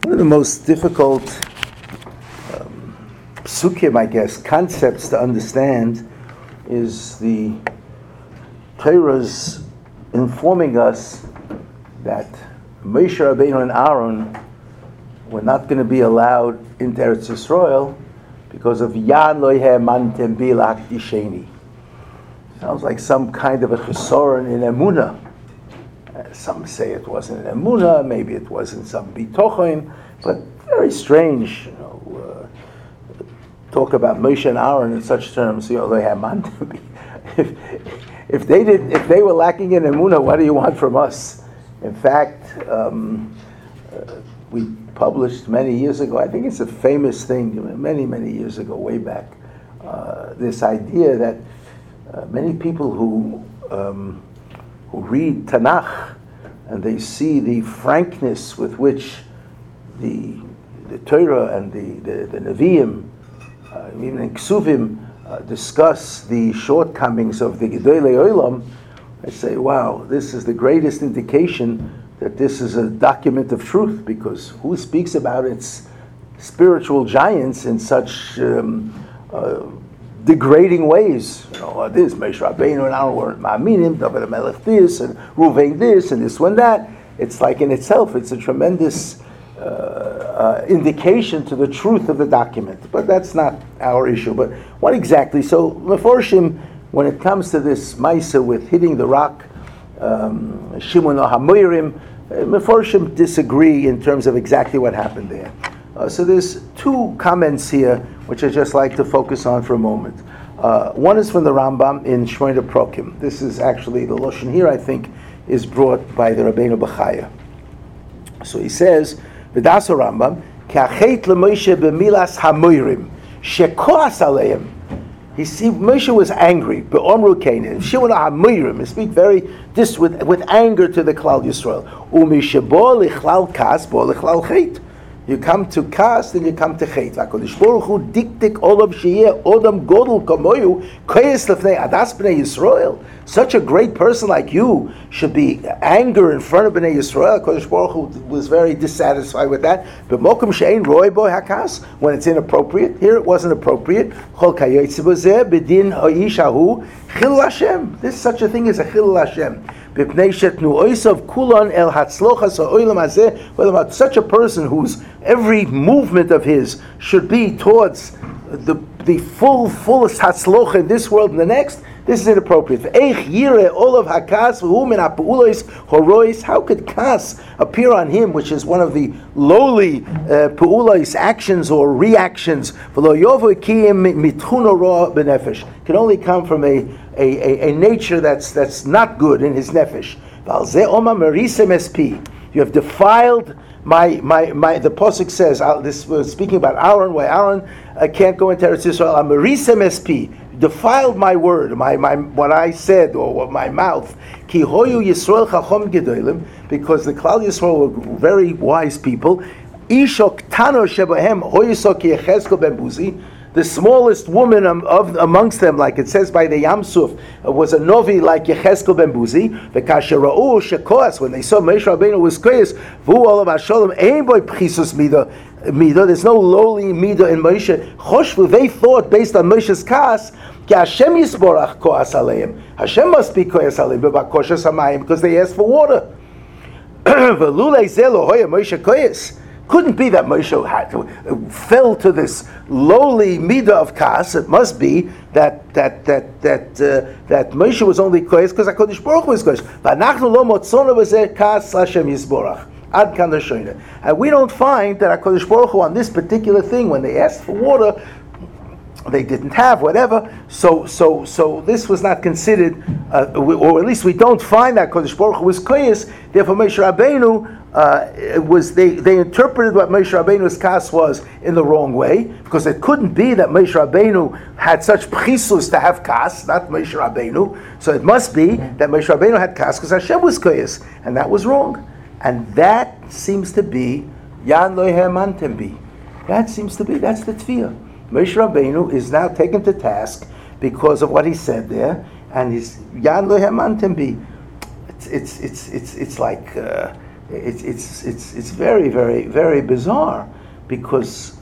One of the most difficult psukim, I guess, concepts to understand is the Torah's informing us that Moshe Rabbeinu and Aaron were not going to be allowed into Eretz Yisrael because of Yan lo ha'amantem bi l'hakdisheni. Sounds like some kind of a chesaron in Emunah. Some say it wasn't in Emunah, maybe it wasn't some bitochen, but very strange, talk about Moshe and Aaron in such terms, lo ha'amantem bi. If they were lacking in Emunah, what do you want from us? In fact, we published many years ago, I think it's a famous thing, many years ago, way back, this idea that many people who read Tanakh and they see the frankness with which the Torah and the Nevi'im, even in Ksuvim, discuss the shortcomings of the Gedolei Olam, I say, wow, this is the greatest indication that this is a document of truth, because who speaks about its spiritual giants in such degrading ways? This, Moshe Rabbeinu and Aaron weren't Ma'aminim, David HaMelech this, and Ruvain this, and this one that. It's like in itself, it's a tremendous indication to the truth of the document. But that's not our issue. But what exactly? So, Meforshim, when it comes to this Maisa with hitting the rock, Shimon HaMoirim, Meforshim disagree in terms of exactly what happened there. So there's two comments here, which I'd just like to focus on for a moment. One is from the Rambam in Shmoyne Prokim. This is actually, the Lashon here, I think, is brought by the Rabbeinu Bechaya. So he says, V'daso Rambam, K'achet l'Moshe b'milas hamoirim, shekoas aleim. Moshe was angry, be'omru kein, Shimon hamoirim, he speak with anger to the Klal Yisrael. U'mishebo lichlal kas, bo lichlal chet. You come to kas, then you come to chet. HaKadosh Baruch Hu diktik olav sheyeh odam godel kamoyu koyes lefnei adas b'nei Yisrael. Such a great person like you should be anger in front of Bnei Yisrael. HaKadosh Baruch Hu was very dissatisfied with that. But mokum she'ein roi bo hakas, when it's inappropriate. Here it wasn't appropriate. Chol kayotze b'zeh b'din ha'ish hahu chilul Hashem. There's such a thing as a chilul Hashem. Such a person whose every movement of his should be towards the fullest hatzlocha in this world and the next, this is inappropriate. How could kas appear on him, which is one of the lowly pu'ulos, actions or reactions? Can only come from a nature that's not good in his nefesh. You have defiled my the pasuk says, this was speaking about Aaron, why Aaron can't go into Eretz Yisrael. Amerisem SP, defiled my word, my what I said, or my mouth. Ki hoyu Yisrael chachom gedolim, because the Klal Yisrael were very wise people. Ishok tano shebahem hoyisok Yechezkel ben Buzi. The smallest woman amongst them, like it says by the Yam Suf, was a novi like Yechezkel ben Buzi. V'kashera'u shekoas, when they saw Moshe Rabbeinu was koyas, v'hu olav hasholem ein boy pchisus midah. There's no lowly midah in Moshe. Choshvu, they thought based on Moshe's kas, ki Hashem yisborach koas aleim. Hashem must be koas aleim b'bakoshas hamayim, because they asked for water. V'lulei zeh lo hoya Moshe koyas. Couldn't be that Moshe fell to this lowly midah of kas. It must be that Moshe was only koyes because HaKadosh Baruch Hu was koyes. V'anachnu lo motzonu b'zeh kas l'Hashem yisborach. Ad kan l'shoyne. And we don't find that HaKadosh Baruch Hu on this particular thing, when they asked for water, they didn't have whatever. So this was not considered, or at least we don't find that HaKadosh Baruch Hu was koyes. Therefore, Moshe Rabbeinu they interpreted what Moshe Rabbeinu's kas was in the wrong way, because it couldn't be that Moshe Rabbeinu had such pchisus to have kas, not Moshe Rabbeinu. So it must be that Moshe Rabbeinu had kas because Hashem was koyes, and that was wrong. And that seems to be Yan lo ha'amantem bi. That's the tefillah. Moshe Rabbeinu is now taken to task because of what he said there, and he's Yan lo ha'amantem bi. It's like it's very, very, very bizarre, because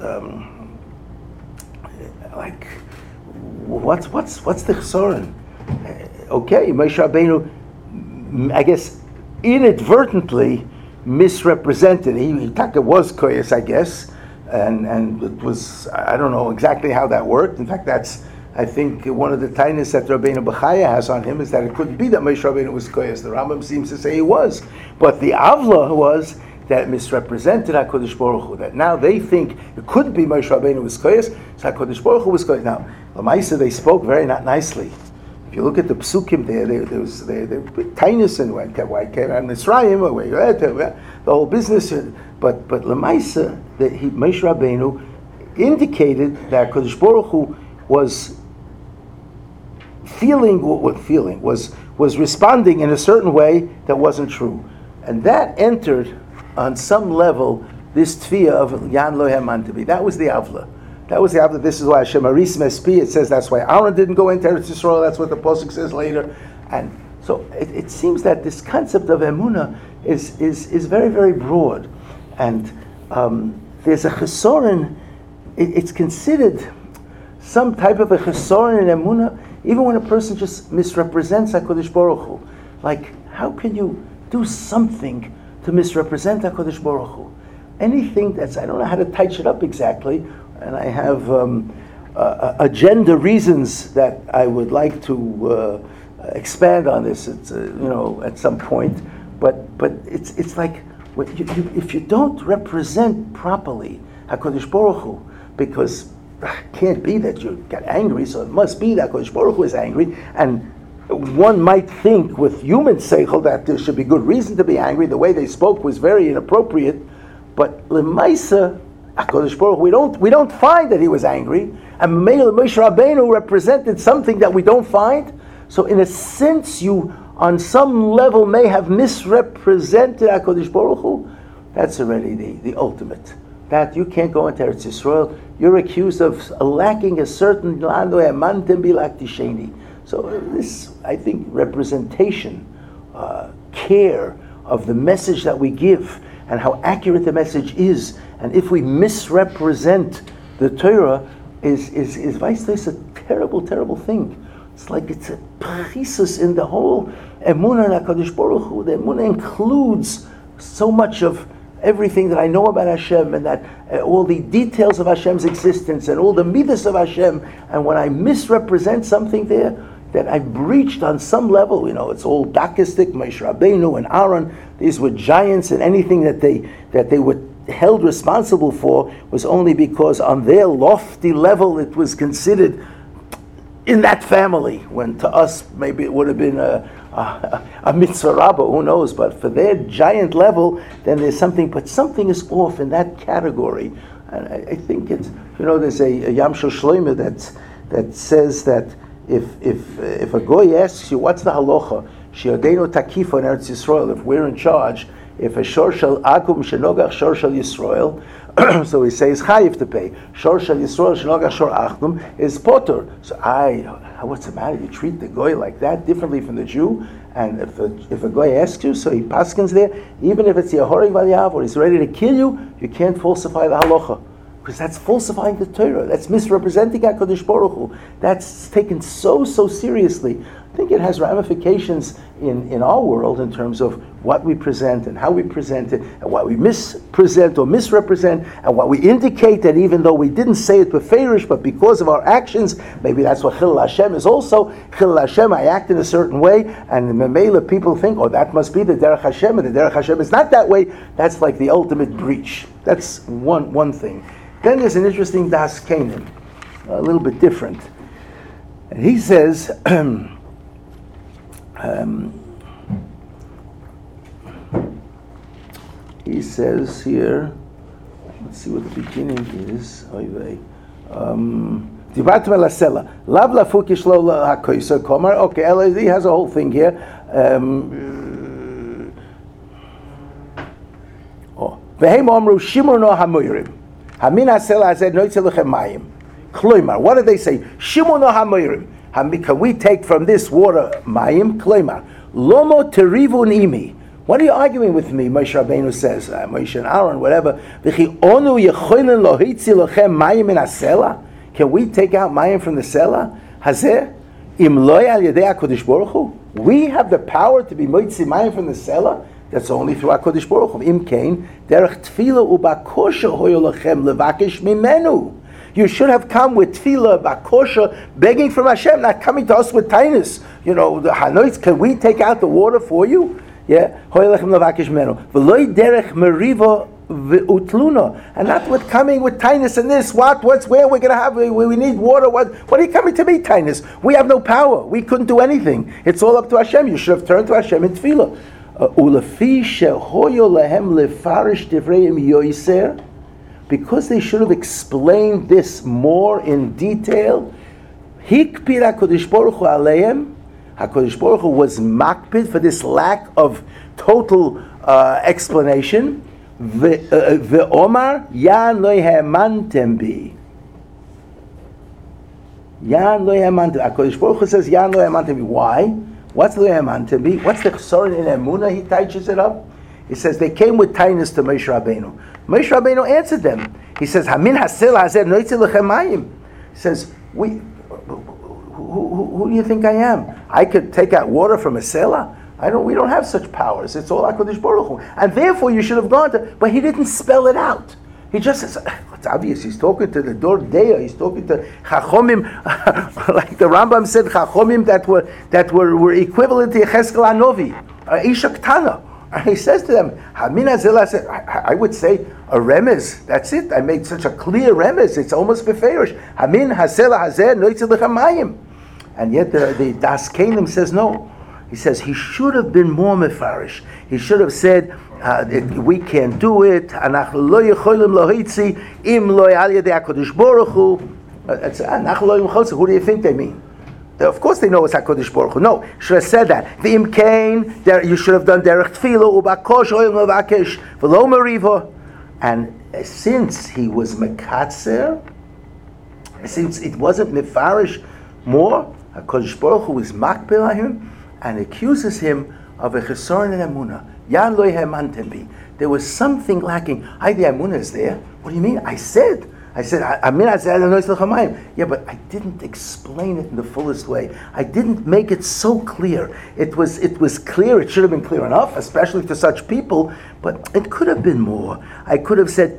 like, what's the chesaron? Okay, Moshe Rabbeinu, I guess, inadvertently misrepresented. He was koyes, I guess, and it was, I don't know exactly how that worked. In fact, that's, I think, one of the tightness that Rabbeinu Bechaya has on him is that it couldn't be that Moshe Rabbeinu was koyes. The Rambam seems to say he was, but the avla was that misrepresented HaKadosh Baruch Hu. That now they think it couldn't be Moshe Rabbeinu was koyes, so HaKadosh Baruch Hu was koyes. Now, Lamaisa, they spoke very not nicely. If you look at the psukim there was tinus and why came out Mitzrayim, the whole business. But Lamaisa, that Moshe Rabbeinu indicated that Kodesh Baruch Hu was was responding in a certain way that wasn't true, and that entered on some level this tefiyah of Yan Lo Haman to be. That was the avla. This is why Hashem Aris Mespi, it says that's why Aaron didn't go into Eretz Yisrael. That's what the Pasuk says later. And so it seems that this concept of Emunah is very, very broad. And there's a chesaron, it's considered some type of a chesaron in Emunah, even when a person just misrepresents HaKadosh Baruch Hu. Like, how can you do something to misrepresent HaKadosh Baruch Hu? Anything that's, I don't know how to touch it up exactly, and I have agenda reasons that I would like to expand on this. It's at some point, but it's like if you don't represent properly HaKadosh Baruch Hu, because it can't be that you got angry, so it must be that HaKadosh Baruch Hu is angry, and one might think with human seichel that there should be good reason to be angry. The way they spoke was very inappropriate, but l'maisa, HaKadosh Baruch Hu, we don't find that he was angry, and Moshe Rabbeinu represented something that we don't find. So in a sense, you on some level may have misrepresented HaKadosh Baruch Hu. That's already the ultimate. That you can't go into Eretz Yisrael. You're accused of lacking a certain so this, I think, representation, care of the message that we give and how accurate the message is, and if we misrepresent the Torah, is vice versa, a terrible, terrible thing. It's like it's a prisus in the whole Emunah and HaKadosh Baruch Hu. The Emunah includes so much of everything that I know about Hashem, and that all the details of Hashem's existence and all the midas of Hashem, and when I misrepresent something there, that I breached on some level, it's all dakistic, Moshe Rabbeinu and Aaron, these were giants, and anything that they were held responsible for was only because on their lofty level it was considered in that family, when to us maybe it would have been a mitzvah rabbah, who knows, but for their giant level, then there's something, but something is off in that category. And I think it's, there's a Yam Shel Shloimeh that says that if a goy asks you, what's the halacha? Shi'odenu takifa in Eretz Yisrael, if we're in charge, if a shor shel akum shenogach shor shel Yisrael, so he says chayiv to pay. Shor shel Yisrael shenogach shor achnum is potter. So what's the matter? You treat the goy like that differently from the Jew? And if a goy asks you, so he paskins there, even if it's Yehorig Valiav or he's ready to kill you, you can't falsify the halacha. Because that's falsifying the Torah. That's misrepresenting HaKadosh Baruch Hu. That's taken so seriously. I think it has ramifications in our world in terms of what we present and how we present it, and what we mispresent or misrepresent, and what we indicate that even though we didn't say it beferish, but because of our actions, maybe that's what Chilul Hashem is also. Chilul Hashem, I act in a certain way, and the Memela people think, that must be the Derech Hashem, and the Derech Hashem is not that way. That's like the ultimate breach. That's one thing. Then there's an interesting Das Kanan, a little bit different. And he says, he says here, let's see what the beginning is. Okay, he has a whole thing here. What did they say? Shimon hamoirim. Can we take from this water mayim? Kloimar lomo terivun imi. What are you arguing with me? Moshe Rabbeinu says, Moshe and Aaron, whatever. V'chi onu yecholen lohitzi lochem mayim min hasela. Can we take out mayim from the sela? Hazeh im loy al yedei HaKadosh Baruch Hu. We have the power to be moitzi mayim from the sela. That's only through HaKadosh Baruch Hu. Im kein derech tefila ubakosha hoyo lochem levakesh mimenu. You should have come with tefillah, bakosha, begging from Hashem, not coming to us with tainus. You know, the hanoitz, can we take out the water for you? Yeah. V'loi derech meriva v'utluna. And not with coming with tainus and this, what's where we're going to have, we need water, what are you coming to me, tainus? We have no power. We couldn't do anything. It's all up to Hashem. You should have turned to Hashem in tefillah. Ulefi shehoyo lehem lefarish divreim yoiser. Because they should have explained this more in detail, Hikpid HaKadosh Baruch Hu Aleim, HaKadosh Baruch Hu was makpid for this lack of total explanation. Ve'omar, Yan lo ha'emantem bi. Yan lo ha'emantem bi. HaKadosh Baruch Hu says, Yan lo ha'emantem bi. Why? What's lo ha'emantem bi? What's the chsorin in Emunah? He touches it up. He says, they came with tainus to Moshe Rabbeinu. Moshe Rabbeinu answered them. He says, Hamin hasel hazer noitzi lechem mayim. He says, who do you think I am? I could take out water from a selah? We don't have such powers. It's all HaKadosh Baruch Hu. And therefore you should have gone to, but he didn't spell it out. He just says, it's obvious, he's talking to the Dor Deya, he's talking to Chachomim, like the Rambam said, Chachomim that were equivalent to Yechezkel Hanovi, Isha Ktana. And he says to them, I would say a remez. That's it. I made such a clear remez. It's almost beferish. Hamin hasela hazer noitzi lechamayim. And yet the Das Kenim says no. He says he should have been more mefarish. He should have said, we can't do it. Anach lo yecholim lohitzi im lo al yedei HaKadosh Baruch Hu. Who do you think they mean? Of course they know it's HaKadosh Baruch Hu. No, should have said that. V'im kain, you should have done derech tefillah, u'bakosh oyim levakesh, v'lo meriva. And since he was mekatzer, since it wasn't mefarish more, HaKadosh Baruch Hu is makbil on him, and accuses him of a chesaron in emunah. Yan lo ha'emantem bi. There was something lacking. The emunah is there. What do you mean? I said, yeah, but I didn't explain it in the fullest way. I didn't make it so clear. It was clear. It should have been clear enough, especially to such people. But it could have been more. I could have said,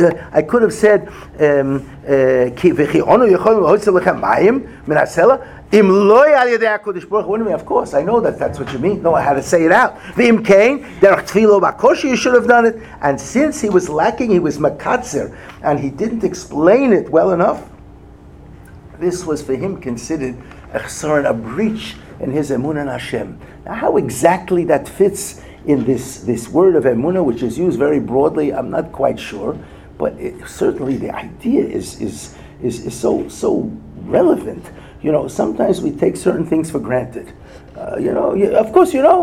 of course, I know that's what you mean. No, I had to say it out. You should have done it. And since he was lacking, he was makatzer, and he didn't explain it well enough, this was for him considered a breach in his emunah in Hashem. Now, how exactly that fits in this word of emunah, which is used very broadly, I'm not quite sure, but certainly the idea is so relevant. Sometimes we take certain things for granted. Of course, there's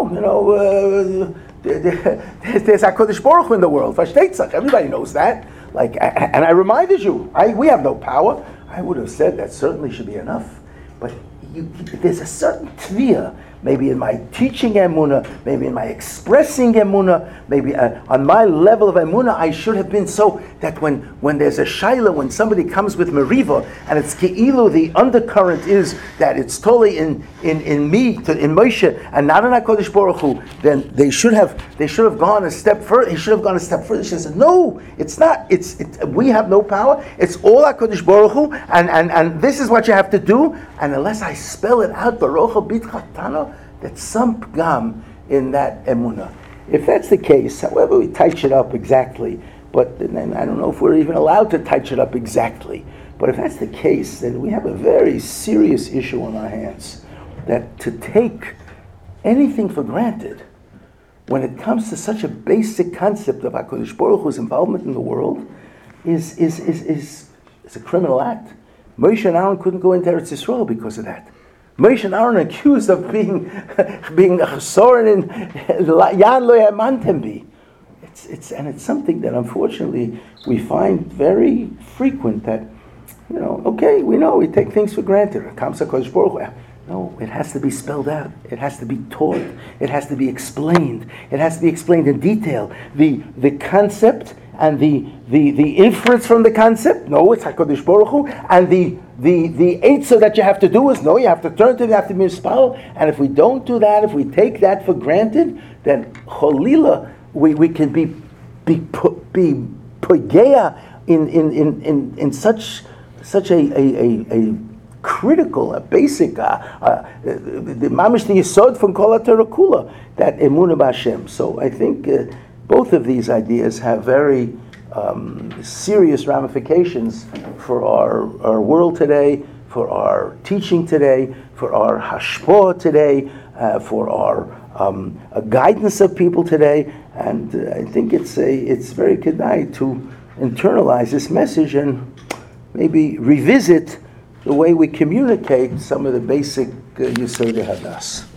HaKadosh Baruch Hu in the world. Everybody knows that. And I reminded you, we have no power. I would have said that certainly should be enough. But there's a certain tviyah, maybe in my teaching emunah, maybe in my expressing emunah, maybe on my level of emunah, I should have been so that when there's a shaila, when somebody comes with meriva, and it's ke'ilu, the undercurrent is that it's totally in me, in Moshe, and not in HaKadosh Baruch Hu, then they should have gone a step further. He should have gone a step further. He said, no, it's not. We have no power. It's all HaKadosh Baruch Hu, and this is what you have to do. And unless I spell it out, Baruch Hu B'Tchatano, that's some pgam in that emunah. If that's the case, however we touch it up exactly, but then I don't know if we're even allowed to touch it up exactly, but if that's the case, then we have a very serious issue on our hands. That to take anything for granted when it comes to such a basic concept of HaKadosh Baruch Hu's involvement in the world is a criminal act. Moshe and Aaron couldn't go into Eretz Yisrael because of that. Moshe and Aaron are accused of being a chesaron in Yan lo ha'emantem bi. It's something that unfortunately we find very frequent. That okay, we know we take things for granted. Comes HaKadosh Baruch Hu. No, it has to be spelled out. It has to be taught. It has to be explained. It has to be explained in detail. The concept and the inference from the concept. No, it's HaKadosh Baruch Hu. And the eitzah that you have to do is, no, you have to turn to it, you have to be mispal. And if we don't do that, if we take that for granted, then cholila, we can be pogea in such a critical, a basic, the mamish the yesod from kol haTorah kula, that emunah b'Hashem. So I think both of these ideas have very serious ramifications for our world today, for our teaching today, for our hashpah today, for our guidance of people today. And I think it's very kedai to internalize this message and maybe revisit the way we communicate some of the basic Yesodei Hadas.